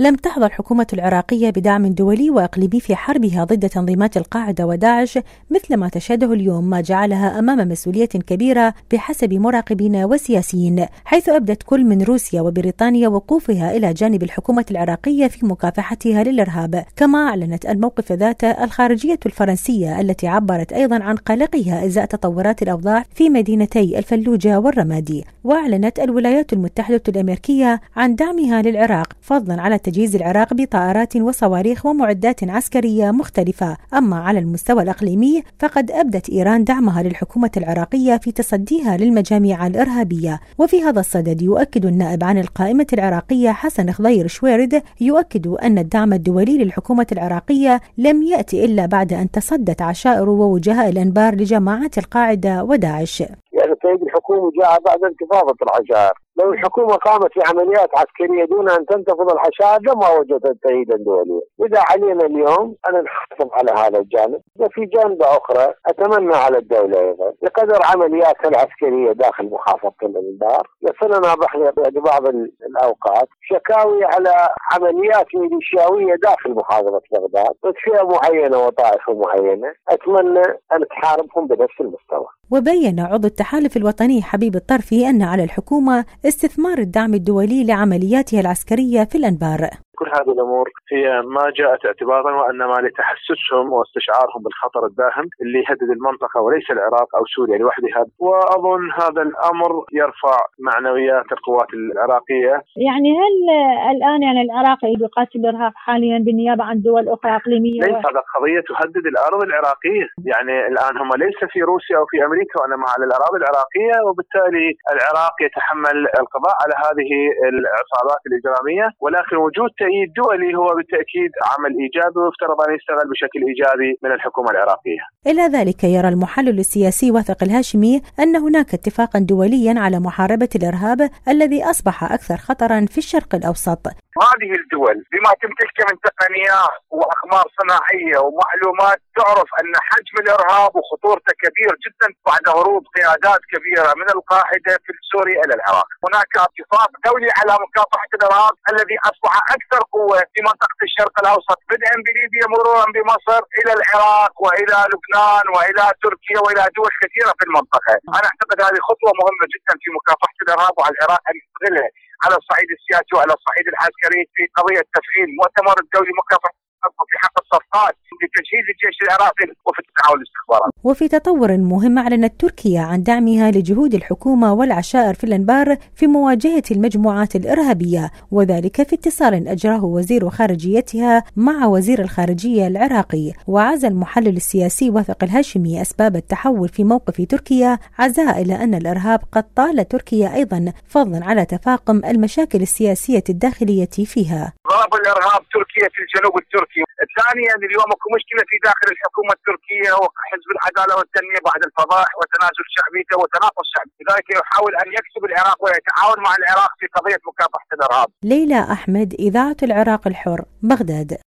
لم تحظى الحكومة العراقية بدعم دولي وإقليمي في حربها ضد تنظيمات القاعدة وداعش مثل ما تشهده اليوم، ما جعلها أمام مسؤولية كبيرة بحسب مراقبين وسياسيين، حيث أبدت كل من روسيا وبريطانيا وقوفها إلى جانب الحكومة العراقية في مكافحتها للإرهاب. كما أعلنت الموقف ذاته الخارجية الفرنسية التي عبرت أيضا عن قلقها إزاء تطورات الأوضاع في مدينتي الفلوجة والرمادي. وأعلنت الولايات المتحدة الأمريكية عن دعمها للعراق، فضلا على تجهيز العراق بطائرات وصواريخ ومعدات عسكرية مختلفة. أما على المستوى الإقليمي فقد أبدت إيران دعمها للحكومة العراقية في تصديها للمجاميع الإرهابية. وفي هذا الصدد يؤكد النائب عن القائمة العراقية حسن خضير شويرد أن الدعم الدولي للحكومة العراقية لم يأتي إلا بعد أن تصدت عشائر ووجهاء الأنبار لجماعات القاعدة وداعش. يعني تأييد الحكومة جاء بعد انتفاضة العشائر. لو الحكومة قامت في عمليات عسكرية دون أن تنتفض العشائر لما وجدت تأييدا دوليا. إذا علينا اليوم أن نحافظ على هذا الجانب، وفي جانب أخرى أتمنى على الدولة أيضا بقدر عملياتها العسكرية داخل محافظة الأنبار يصلنا بعض الأوقات شكاوي على عمليات ميليشياوية داخل محافظة بغداد ضد فئة معينة وطائفة معينة، أتمنى أن تحاربهم بنفس المستوى. وبين عضو التحالف الوطني حبيب الطرفي أن على الحكومة استثمار الدعم الدولي لعملياتها العسكرية في الأنبار. كل هذه الأمور هي ما جاءت اعتبارا وإنما لتحسسهم واستشعارهم بالخطر الداهم اللي يهدد المنطقة وليس العراق أو سوريا لوحدها. وأظن هذا الأمر يرفع معنويات القوات العراقية. يعني هل الآن العراق يقاتل الإرهاب حاليا بالنيابة عن دول أخرى إقليمية؟ ليس هذا قضية تهدد الأرض العراقية، يعني الآن هم ليس في روسيا أو في أمريكا وإنما على الأراضي العراقية، وبالتالي العراق يتحمل القضاء على هذه العصابات الإجرامية. ولكن وجود تأييد دولي هو بالتأكيد عمل إيجابي ويفترض أن يستغل بشكل إيجابي من الحكومة العراقية. إلى ذلك يرى المحلل السياسي واثق الهاشمي أن هناك اتفاقا دوليا على محاربة الإرهاب الذي أصبح أكثر خطرا في الشرق الأوسط. هذه الدول بما تمتلكه من تقنيات وأقمار صناعية ومعلومات تعرف أن حجم الإرهاب وخطورته كبير جدا بعد هروب قيادات كبيرة من القاعدة في سوريا إلى العراق. هناك اتفاق دولي على مكافحة الإرهاب الذي أصبح أكثر قوة في منطقة الشرق الأوسط بدءا بليبيا مرورا بمصر إلى العراق وإلى لبنان وإلى تركيا وإلى دول كثيرة في المنطقة. أنا أعتقد هذه خطوة مهمة جدا في مكافحة الإرهاب، وعلى العراق أن يستغلها على الصعيد السياسي وعلى الصعيد العسكري في قضية تفعيل مؤتمر الدولي مكافحة في حق الصفقات لتجهيز الجيش العراقي وفي التعاون الاستخباراتي. وفي تطور مهم أعلنت تركيا عن دعمها لجهود الحكومة والعشائر في الأنبار في مواجهة المجموعات الإرهابية، وذلك في اتصال أجراه وزير خارجيتها مع وزير الخارجية العراقي. وعزى المحلل السياسي واثق الهاشمي أسباب التحول في موقف تركيا، عزاء إلى أن الإرهاب قد طال تركيا أيضا، فضلا على تفاقم المشاكل السياسية الداخلية فيها. ضرب الإرهاب تركيا في الجنوب التركي. ثانيا اليوم اكو مشكله في داخل الحكومه التركيه وحزب العداله والتنميه بعد الفضائح وتنازل شعبيته وتناقص شعبي، لذلك يحاول ان يكسب العراق ويتعاون مع العراق في قضيه مكافحه الارهاب. ليلى احمد، اذاعه العراق الحر، بغداد.